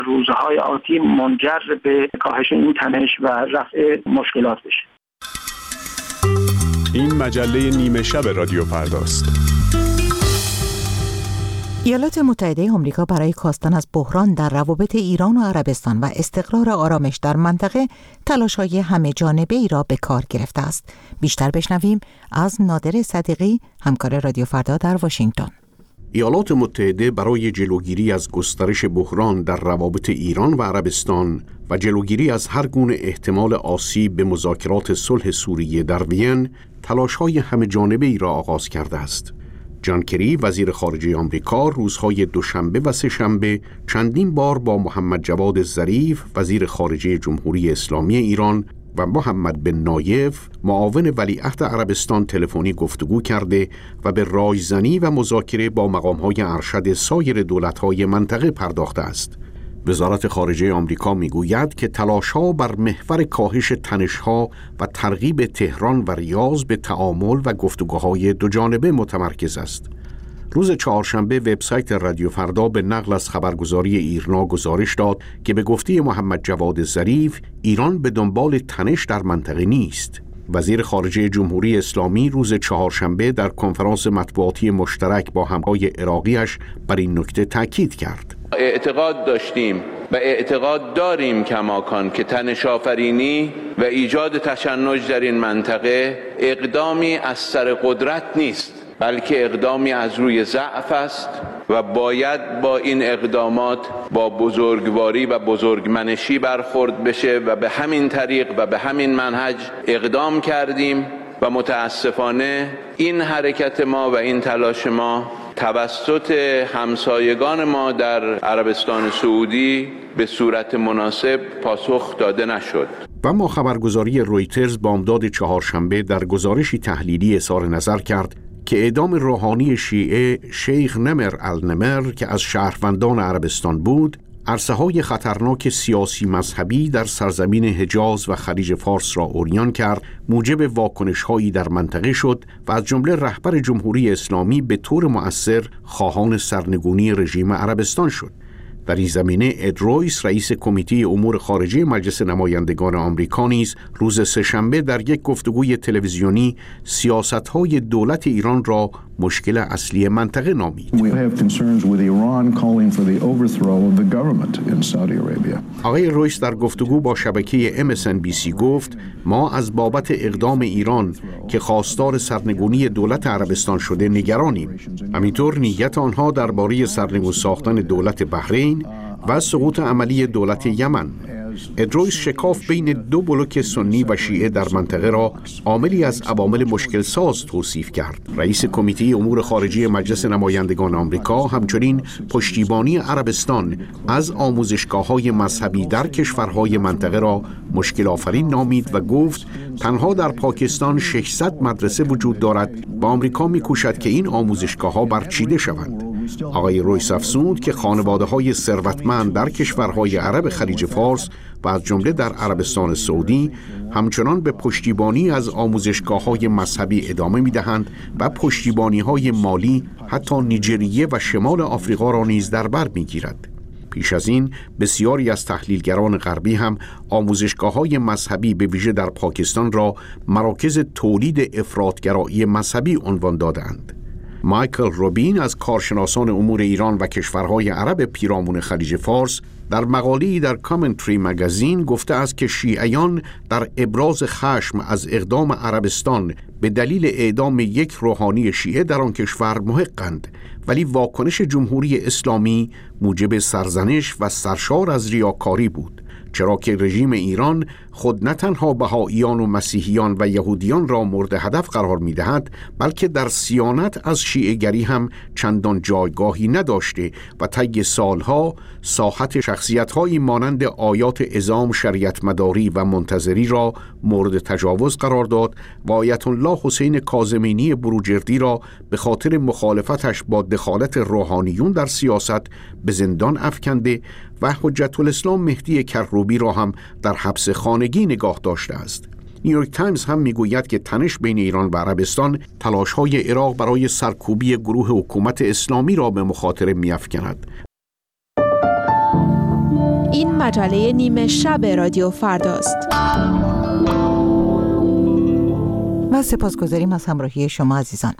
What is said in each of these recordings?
روزهای آتی منجر به کاهش این تنش و رفع مشکلات بشه. این مجله نیمه شب رادیو فرداست. ایالات متحده آمریکا برای کاستن از بحران در روابط ایران و عربستان و استقرار آرامش در منطقه تلاش‌های همه جانبه‌ای را به کار گرفته است. بیشتر بشنویم از نادر صدیقی، همکار رادیو فردا در واشنگتن. ایالات متحده برای جلوگیری از گسترش بحران در روابط ایران و عربستان و جلوگیری از هر گونه احتمال آسیب به مذاکرات صلح سوریه در وین تلاش‌های همه جانبه‌ای را آغاز کرده است. جان کری وزیر خارجه آمریکا روزهای دوشنبه و سه‌شنبه چندین بار با محمد جواد ظریف وزیر خارجه جمهوری اسلامی ایران و محمد بن نایف معاون ولیعهد عربستان تلفنی گفتگو کرده و به رایزنی و مذاکره با مقام‌های ارشد سایر دولت‌های منطقه پرداخته است. وزارت خارجه آمریکا میگوید که تلاش‌ها بر محور کاهش تنش‌ها و ترغیب تهران و ریاض به تعامل و گفتگوهای دوجانبه متمرکز است. روز چهارشنبه وبسایت رادیو فردا به نقل از خبرگزاری ایرنا گزارش داد که به گفته محمد جواد ظریف ایران به دنبال تنش در منطقه نیست. وزیر خارجه جمهوری اسلامی روز چهارشنبه در کنفرانس مطبوعاتی مشترک با همکاران عراقیش بر این نکته تاکید کرد. اعتقاد داشتیم و اعتقاد داریم کماکان که تنش آفرینی و ایجاد تشنج در این منطقه اقدامی از سر قدرت نیست، بلکه اقدامی از روی ضعف است و باید با این اقدامات با بزرگواری و بزرگمنشی برخورد بشه و به همین طریق و به همین منهج اقدام کردیم و متاسفانه این حرکت ما و این تلاش ما توسط همسایگان ما در عربستان سعودی به صورت مناسب پاسخ داده نشد. و اما خبرگزاری رویترز بامداد چهارشنبه در گزارشی تحلیلی اظهار نظر کرد که اعدام روحانی شیعه شیخ نمر النمر که از شهروندان عربستان بود، عرصه‌های خطرناک سیاسی مذهبی در سرزمین حجاز و خلیج فارس را عریان کرد، موجب واکنش‌هایی در منطقه شد و از جمله رهبر جمهوری اسلامی به طور مؤثر خواهان سرنگونی رژیم عربستان شد. در این زمینه اد رویس رئیس کمیته امور خارجه مجلس نمایندگان آمریکا نیز روز سه‌شنبه در یک گفتگوی تلویزیونی سیاست‌های دولت ایران را مشکل اصلی منطقه نامید. آقای رویس در گفتگو با شبکه MSNBC گفت ما از بابت اقدام ایران که خواستار سرنگونی دولت عربستان شده نگرانیم. همینطور نیت آنها درباره سرنگون ساختن دولت بحرین و سقوط عملی دولت یمن. ادرویس شکاف بین دو بلوک سنی و شیعه در منطقه را عاملی از عوامل مشکل ساز توصیف کرد. رئیس کمیته امور خارجه مجلس نمایندگان آمریکا همچنین پشتیبانی عربستان از آموزشگاه‌های مذهبی در کشورهای منطقه را مشکل آفرین نامید و گفت تنها در پاکستان 600 مدرسه وجود دارد و آمریکا می‌کوشد که این آموزشگاه‌ها برچیده شوند. آقای رویس افزود که خانواده‌های ثروتمند در کشورهای عرب خلیج فارس و از جمله در عربستان سعودی همچنان به پشتیبانی از آموزشگاه‌های مذهبی ادامه می‌دهند و پشتیبانی‌های مالی حتی نیجریه و شمال آفریقا را نیز در بر می‌گیرد. پیش از این بسیاری از تحلیلگران غربی هم آموزشگاه‌های مذهبی به ویژه در پاکستان را مراکز تولید افراط‌گرایی مذهبی عنوان دادند. مایکل روبین از کارشناسان امور ایران و کشورهای عرب پیرامون خلیج فارس در مقاله‌ای در کامنتری مگزین گفته است که شیعیان در ابراز خشم از اقدام عربستان به دلیل اعدام یک روحانی شیعه در آن کشور محقند، ولی واکنش جمهوری اسلامی موجب سرزنش و سرشار از ریاکاری بود، چرا که رژیم ایران خود نه تنها بهائیان و مسیحیان و یهودیان را مورد هدف قرار می‌دهد، بلکه در صیانت از شیعه‌گری هم چندان جایگاهی نداشته و طی سالها ساحت شخصیت‌هایی مانند آیات عظام شریعت مداری و منتظری را مورد تجاوز قرار داد و آیت الله حسین کاظمینی بروجردی را به خاطر مخالفتش با دخالت روحانیون در سیاست به زندان افکنده و حجت الاسلام مهدی کروبی را هم در حبس خانگی نگاه داشته است. نیویورک تایمز هم میگوید که تنش بین ایران و عربستان تلاش‌های عراق برای سرکوبی گروه حکومت اسلامی را به مخاطره می‌افکند. مجله نیمه شب رادیو فرداست. و سپاسگزاریم از همراهی شما عزیزان.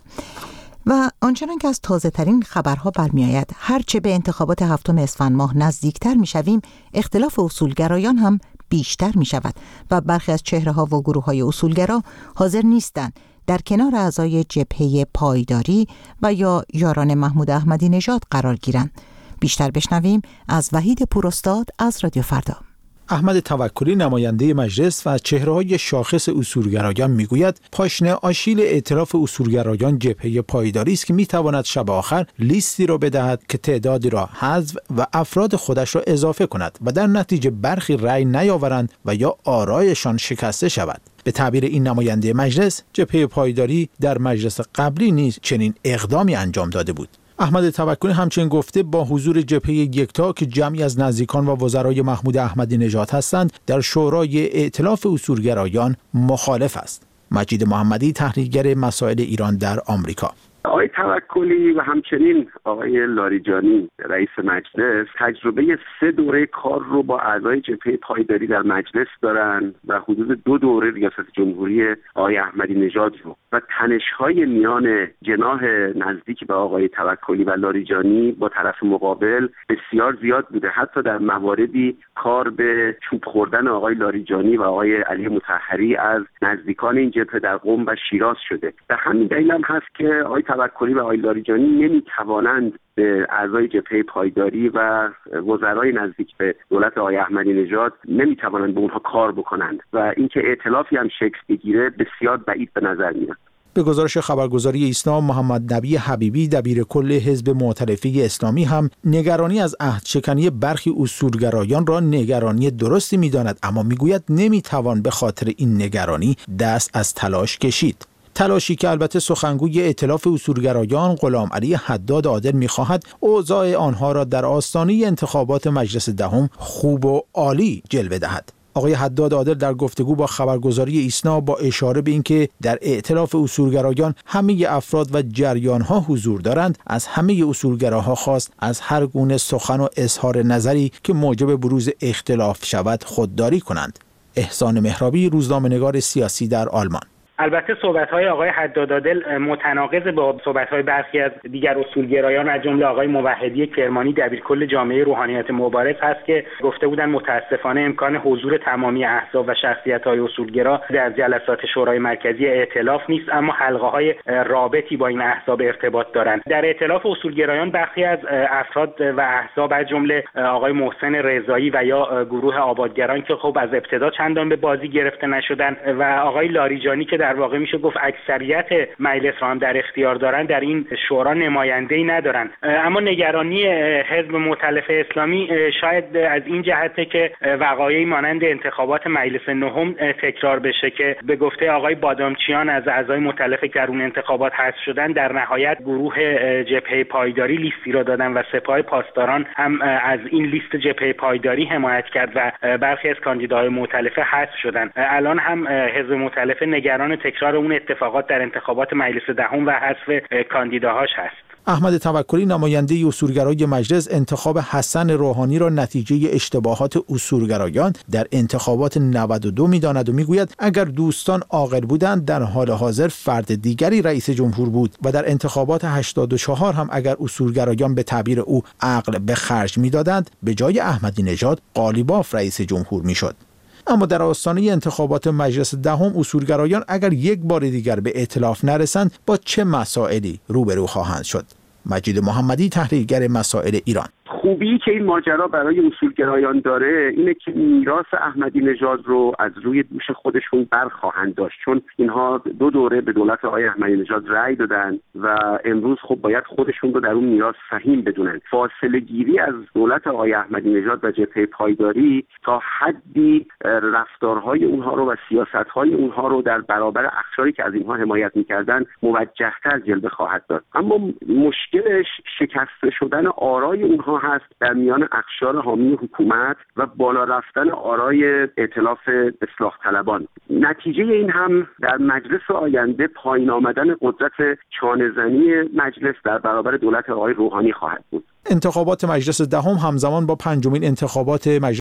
و آنچنان که از تازه ترین خبرها برمی آید، هرچه به انتخابات 7 اسفند ماه نزدیکتر می شویم، اختلاف اصولگرایان هم بیشتر می شود و برخی از چهره ها و گروه های اصولگرا حاضر نیستند در کنار اعضای جبهه پایداری و یا یاران محمود احمدی نژاد قرار گیرند. بیشتر بشنویم از وحید پوراستاد از رادیو فردا. احمد توکلی نماینده مجلس و چهره‌های شاخص اصولگرایان میگوید پاشنه آشیل ائتلاف اصولگرایان جبهه پایداری است که میتواند شب آخر لیستی را بدهد که تعدادی را حذف و افراد خودش را اضافه کند و در نتیجه برخی رأی نیاورند و یا آرایشان شکسته شود. به تعبیر این نماینده مجلس، جبهه پایداری در مجلس قبلی نیز چنین اقدامی انجام داده بود. احمد توکلی همچنین گفته با حضور جبهه یکتا که جمعی از نزدیکان و وزرای محمود احمدی نژاد هستند در شورای ائتلاف اصولگرایان مخالف است. مجید محمدی، تحلیلگر مسائل ایران در آمریکا: آقای توکلی و همچنین آقای لاریجانی رئیس مجلس تجربه 3 دوره کار رو با اعضای جبهه پایداری در مجلس دارن و حدود 2 دوره ریاست جمهوری آقای احمدی نژاد رو و تنش‌های میان جناح نزدیک به آقای توکلی و لاریجانی با طرف مقابل بسیار زیاد بوده. حتی در مواردی کار به چوب خوردن آقای لاریجانی و آقای علی مطهری از نزدیکان این جبهه در قم و شیراز شده. به همین دلیل هم هست که آقای توکلی و آقای لاریجانی نمیتوانند به اعضای جبهه پایداری و وزرای نزدیک به دولت آقای احمدی نژاد نمیتوانند به اونها کار بکنند و اینکه ائتلافی هم شکل بگیره بسیار بعید به نظر میاد. به گزارش خبرگزاری ایسنا، محمد نبی حبیبی دبیرکل حزب مؤتلفه اسلامی هم نگرانی از عهدشکنی برخی اصولگرایان را نگرانی درستی می‌داند، اما میگوید نمیتوان به خاطر این نگرانی دست از تلاش کشید. تلاشی که البته سخنگوی ائتلاف اصولگرایان غلام علی حداد عادل می‌خواهد اوضاع آنها را در آستانه انتخابات مجلس دهم خوب و عالی جلوه دهد. آقای حداد عادل در گفتگو با خبرگزاری ایسنا با اشاره به اینکه در ائتلاف اصولگرایان همه افراد و جریان‌ها حضور دارند، از همه اصولگراها خواست از هر گونه سخن و اظهار نظری که موجب بروز اختلاف شود خودداری کنند. احسان مهرابی، روزنامه‌نگار سیاسی در آلمان: البته صحبت‌های آقای حداد عادل متناقض با صحبت‌های برخی از دیگر اصولگرایان از جمله آقای موحدی کرمانی دبیرکل جامعه روحانیت مبارز هست که گفته بودند متأسفانه امکان حضور تمامی احزاب و شخصیت‌های اصولگرا در جلسات شورای مرکزی ائتلاف نیست، اما حلقه‌های رابطی با این احزاب ارتباط دارند. در ائتلاف اصولگرایان برخی از افراد و احزاب از جمله آقای محسن رضایی و یا گروه آبادگران که خب از ابتدا چندان به بازی گرفته نشدند و آقای لاریجانی که در واقع میشه گفت اکثریت مجلس را هم در اختیار دارن، در این شورا نماینده‌ای ندارن. اما نگرانی حزب مؤتلفه اسلامی شاید از این جهته که وقایعی مانند انتخابات مجلس نهم تکرار بشه که به گفته آقای بادامچیان از اعضای مؤتلفه که در اون انتخابات حذف شدن، در نهایت گروه جبهه پایداری لیستی را دادن و سپاه پاسداران هم از این لیست جبهه پایداری حمایت کرد و برخی از کاندیداهای مؤتلفه حذف شدن. الان هم حزب مؤتلفه نگران تکرار اون اتفاقات در انتخابات مجلس دهم و حذف کاندیداهاش هست. احمد توکلی نماینده اصولگرای مجلس انتخاب حسن روحانی را نتیجه اشتباهات اصولگرایان در انتخابات 92 می‌داند و میگوید اگر دوستان عاقل بودند در حال حاضر فرد دیگری رئیس جمهور بود و در انتخابات 84 هم اگر اصولگرایان به تعبیر او عقل به خرج می‌دادند به جای احمدی نژاد قالیباف رئیس جمهور می‌شد. اما در آستانه انتخابات مجلس دهم اصولگرایان اگر یک بار دیگر به ائتلاف نرسند با چه مسائلی روبرو خواهند شد؟ مجید محمدی، تحلیلگر مسائل ایران: خوبی که این ماجرا برای اصولگرایان داره اینه که میراث احمدی نژاد رو از روی دوش خودشون برخواهند داشت، چون اینها 2 دوره به دولت آقای احمدی نژاد رأی دادن و امروز خب باید خودشون رو در اون میراث سهیم بدونن. فاصله گیری از دولت آقای احمدی نژاد و جبهه پایداری تا حدی رفتارهای اونها رو و سیاستهای اونها رو در برابر اقشاری که از اینها حمایت می‌کردن موجه‌تر جلوه خواهد داد. اما مشکلش شکسته شدن آرای اونها هست در میان اقشار حامی حکومت و بالا رفتن آرای ائتلاف اصلاح طلبان. نتیجه این هم در مجلس آینده پایین آمدن قدرت چانه‌زنی مجلس در برابر دولت آقای روحانی خواهد بود. انتخابات مجلس دهم همزمان با 5مین انتخابات مجلس